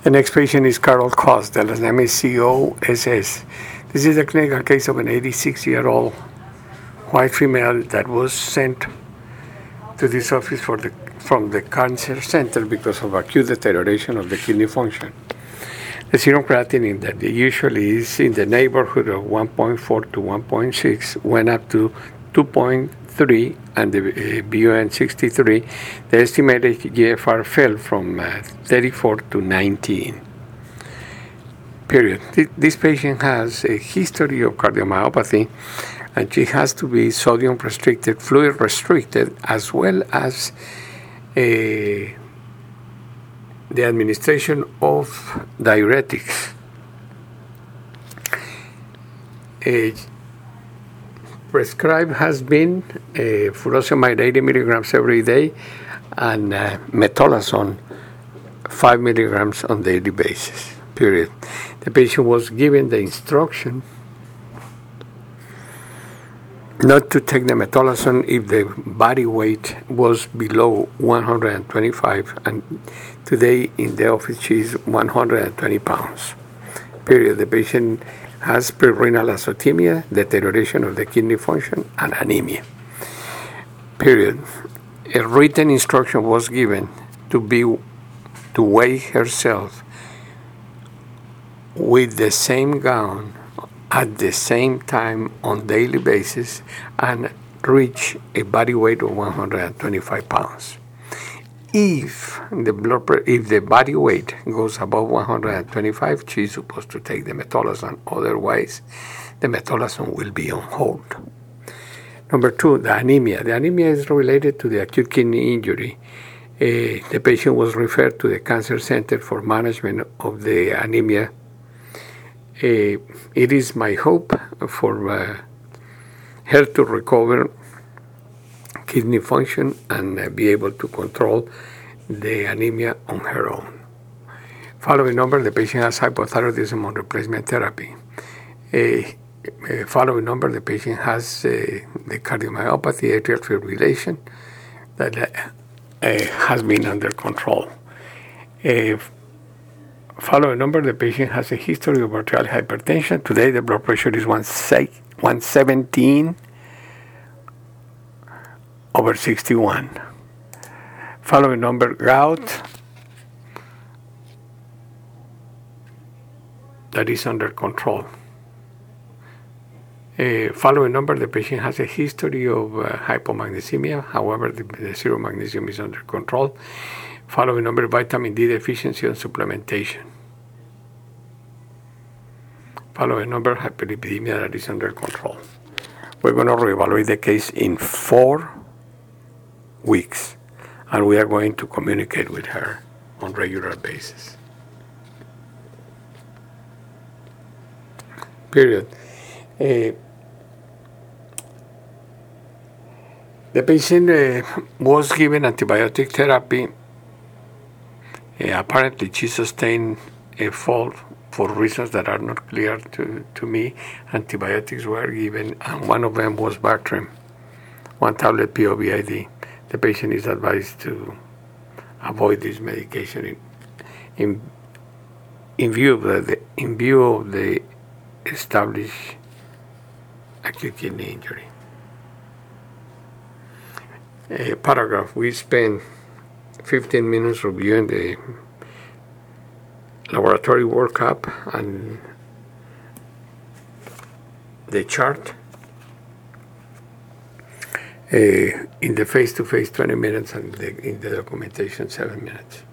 The next patient is Carol Cost. The last name is COSS. This is a clinical case of an 86-year-old white female that was sent to this office from the cancer center because of acute deterioration of the kidney function. The serum creatinine that usually is in the neighborhood of 1.4 to 1.6 went up to 2.3, and the BUN 63, the estimated GFR fell from 34 to 19. Period. This patient has a history of cardiomyopathy, and she has to be sodium restricted, fluid restricted, as well as the administration of diuretics. Prescribed has been furosemide 80 milligrams every day and metolazone 5 milligrams on daily basis. Period. The patient was given the instruction not to take the metolazone if the body weight was below 125, and today in the office she is 120 pounds. Period. The patient has prerenal azotemia, deterioration of the kidney function, and anemia. Period. A written instruction was given to weigh herself with the same gown at the same time on daily basis and reach a body weight of 125 pounds. If the body weight goes above 125, she's supposed to take the metolazone. Otherwise, the metolazone will be on hold. Number 2, the anemia. The anemia is related to the acute kidney injury. The patient was referred to the cancer center for management of the anemia. It is my hope for her to recover kidney function and be able to control the anemia on her own. Following number, the patient has hypothyroidism on replacement therapy. Following number, the patient has the cardiomyopathy, atrial fibrillation that has been under control. Following number, the patient has a history of arterial hypertension. Today, the blood pressure is 117 over 61. Following number, gout that is under control. Following number, the patient has a history of hypomagnesemia. However, the serum magnesium is under control. Following number, vitamin D deficiency and supplementation. Following number, hyperlipidemia that is under control. We're going to reevaluate the case in 4 weeks, and we are going to communicate with her on regular basis. Period. The patient was given antibiotic therapy. Apparently, she sustained a fall for reasons that are not clear to me. Antibiotics were given, and one of them was Bactrim, 1 tablet POVID. The patient is advised to avoid this medication in view of the established acute kidney injury. Paragraph. We spent 15 minutes reviewing the laboratory workup and the chart. In the face-to-face 20 minutes, and in the documentation 7 minutes.